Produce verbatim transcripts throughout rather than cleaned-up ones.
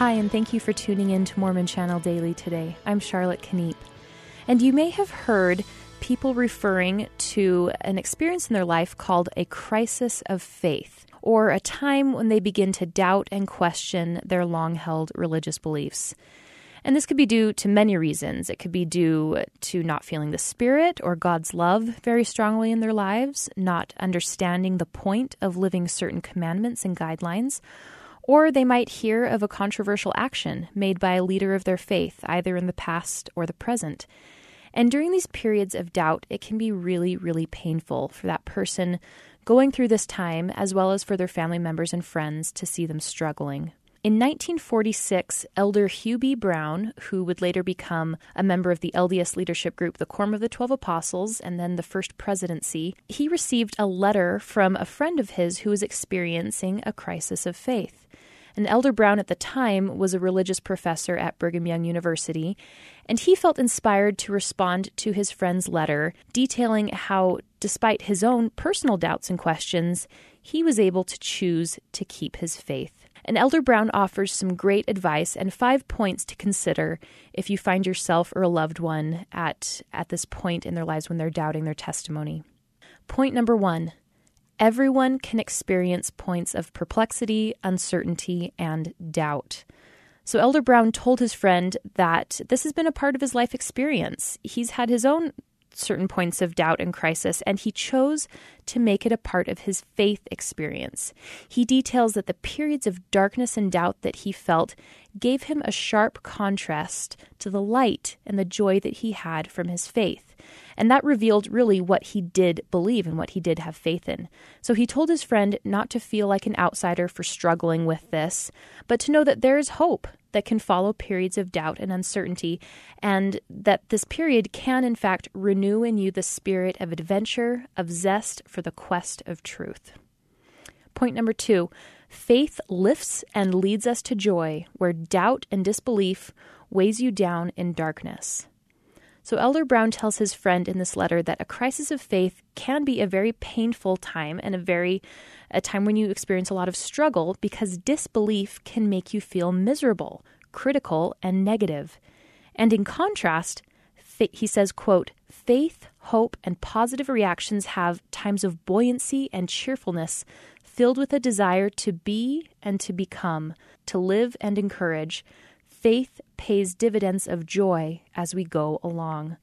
Hi, and thank you for tuning in to Mormon Channel Daily today. I'm Charlotte Kneep. And you may have heard people referring to an experience in their life called a crisis of faith, or a time when they begin to doubt and question their long-held religious beliefs. And this could be due to many reasons. It could be due to not feeling the Spirit or God's love very strongly in their lives, not understanding the point of living certain commandments and guidelines, or they might hear of a controversial action made by a leader of their faith, either in the past or the present. And during these periods of doubt, it can be really, really painful for that person going through this time, as well as for their family members and friends to see them struggling. In nineteen forty-six, Elder Hugh B. Brown, who would later become a member of the L D S leadership group, the Quorum of the Twelve Apostles, and then the First Presidency, he received a letter from a friend of his who was experiencing a crisis of faith. And Elder Brown at the time was a religious professor at Brigham Young University, and he felt inspired to respond to his friend's letter, detailing how, despite his own personal doubts and questions, he was able to choose to keep his faith. And Elder Brown offers some great advice and five points to consider if you find yourself or a loved one at, at this point in their lives when they're doubting their testimony. Point number one, everyone can experience points of perplexity, uncertainty, and doubt. So Elder Brown told his friend that this has been a part of his life experience. He's had his own certain points of doubt and crisis, and he chose to make it a part of his faith experience. He details that the periods of darkness and doubt that he felt gave him a sharp contrast to the light and the joy that he had from his faith. And that revealed really what he did believe and what he did have faith in. So he told his friend not to feel like an outsider for struggling with this, but to know that there is hope that can follow periods of doubt and uncertainty, and that this period can, in fact, renew in you the spirit of adventure, of zest for the quest of truth. Point number two, faith lifts and leads us to joy, where doubt and disbelief weighs you down in darkness. So Elder Brown tells his friend in this letter that a crisis of faith can be a very painful time and a very a time when you experience a lot of struggle, because disbelief can make you feel miserable, critical, and negative. And in contrast, he says, quote, faith, hope, and positive reactions have times of buoyancy and cheerfulness filled with a desire to be and to become, to live and encourage. Faith pays dividends of joy as we go along.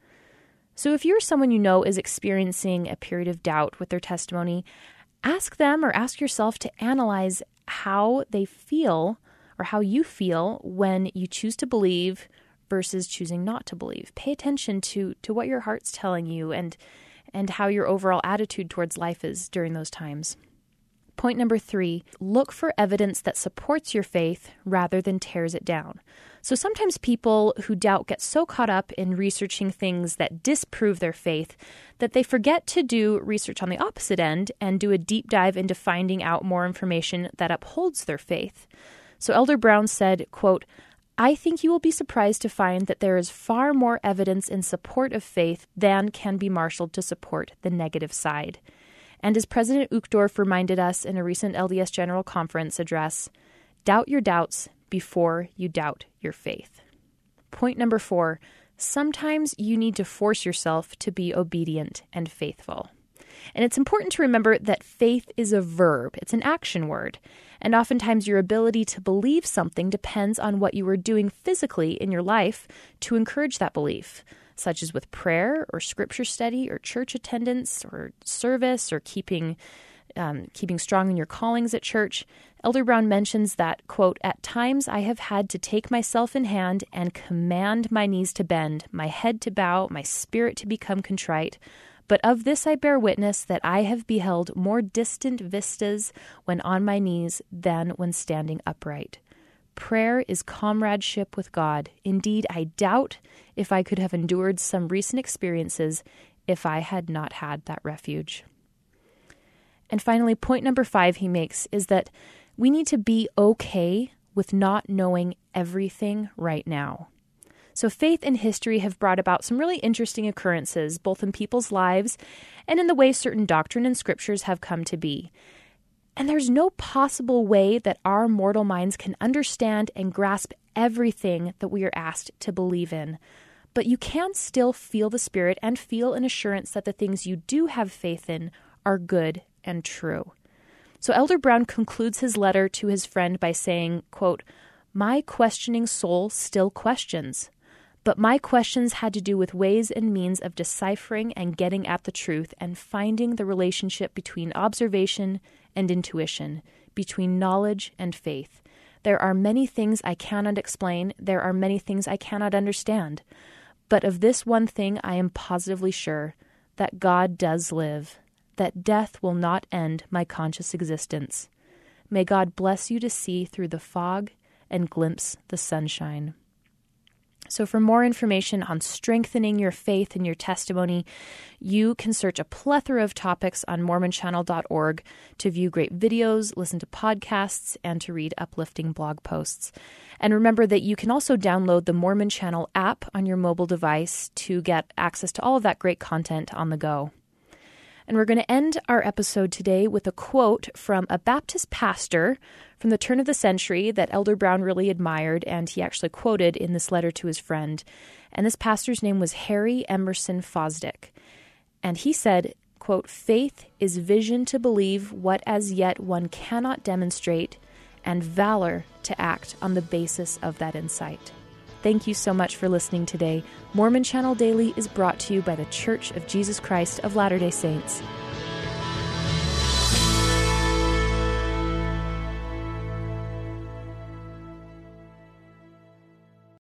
So if you're someone you know is experiencing a period of doubt with their testimony, ask them or ask yourself to analyze how they feel or how you feel when you choose to believe versus choosing not to believe. Pay attention to, to what your heart's telling you and, and how your overall attitude towards life is during those times. Point number three, look for evidence that supports your faith rather than tears it down. So sometimes people who doubt get so caught up in researching things that disprove their faith that they forget to do research on the opposite end and do a deep dive into finding out more information that upholds their faith. So Elder Brown said, quote, I think you will be surprised to find that there is far more evidence in support of faith than can be marshaled to support the negative side. And as President Uchtdorf reminded us in a recent L D S General Conference address, doubt your doubts before you doubt your faith. Point number four, sometimes you need to force yourself to be obedient and faithful. And it's important to remember that faith is a verb. It's an action word. And oftentimes your ability to believe something depends on what you are doing physically in your life to encourage that belief, such as with prayer or scripture study or church attendance or service or keeping um, keeping strong in your callings at church. Elder Brown mentions that, quote, at times I have had to take myself in hand and command my knees to bend, my head to bow, my spirit to become contrite. But of this I bear witness that I have beheld more distant vistas when on my knees than when standing upright. Prayer is comradeship with God. Indeed, I doubt if I could have endured some recent experiences if I had not had that refuge. And finally, point number five he makes is that we need to be okay with not knowing everything right now. So faith and history have brought about some really interesting occurrences, both in people's lives and in the way certain doctrine and scriptures have come to be. And there's no possible way that our mortal minds can understand and grasp everything that we are asked to believe in. But you can still feel the Spirit and feel an assurance that the things you do have faith in are good and true. So Elder Brown concludes his letter to his friend by saying, quote, "My questioning soul still questions, but my questions had to do with ways and means of deciphering and getting at the truth and finding the relationship between observation and intuition, between knowledge and faith. There are many things I cannot explain. There are many things I cannot understand. But of this one thing I am positively sure, that God does live, that death will not end my conscious existence. May God bless you to see through the fog and glimpse the sunshine." So for more information on strengthening your faith and your testimony, you can search a plethora of topics on mormon channel dot org to view great videos, listen to podcasts, and to read uplifting blog posts. And remember that you can also download the Mormon Channel app on your mobile device to get access to all of that great content on the go. And we're going to end our episode today with a quote from a Baptist pastor from the turn of the century that Elder Brown really admired, and he actually quoted in this letter to his friend. And this pastor's name was Harry Emerson Fosdick. And he said, quote, "Faith is vision to believe what as yet one cannot demonstrate, and valor to act on the basis of that insight." Thank you so much for listening today. Mormon Channel Daily is brought to you by the Church of Jesus Christ of Latter-day Saints.